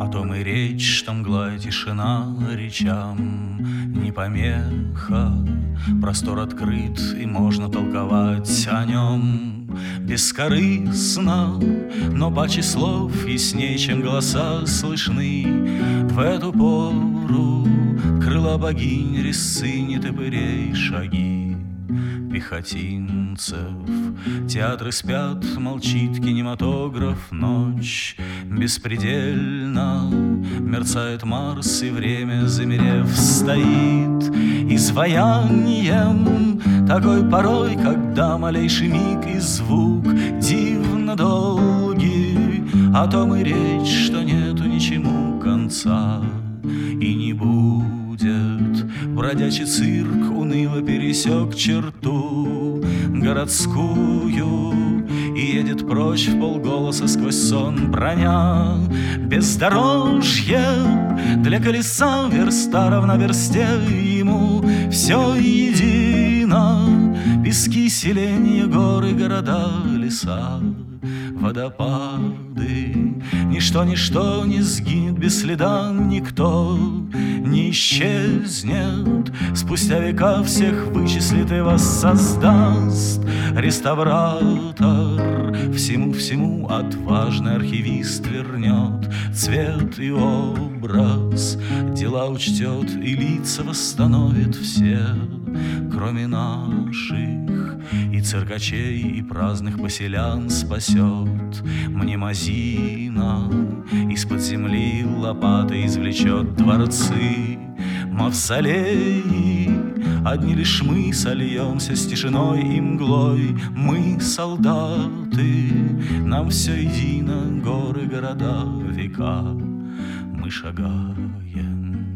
О том и речь, что мгла и тишина речам не помеха. Простор открыт, и можно толковать о нем бескорыстно, но паче слов ясней, чем голоса слышны. В эту пору крыла богинь, резцы нетопырей шаги пехотинцев. Театры спят, молчит кинематограф, ночь беспредельна. Мерцает Марс, и время, замерев, стоит изваянием такой порой, когда малейший миг и звук дивно долгий. О том и речь, что нету ничему конца и не будет. Бродячий цирк уныло пересек черту городскую и едет прочь вполголоса сквозь сон, броня бездорожье для колеса, верста равна версте, ему все едино. Пески, селения, горы, города, леса, водопады. Ничто не сгинет без следа, никто не исчезнет. Спустя века всех вычислит и воссоздаст реставратор. Всему отважный архивист вернет цвет и образ, дела учтет и лица восстановит все, кроме наших. И циркачей, и праздных поселян спасет мнемозина. Из-под земли лопатой извлечет дворцы, мавзолеи. Одни лишь мы сольемся с тишиной и мглой. Мы солдаты, нам все едино, горы, города, века. Мы шагаем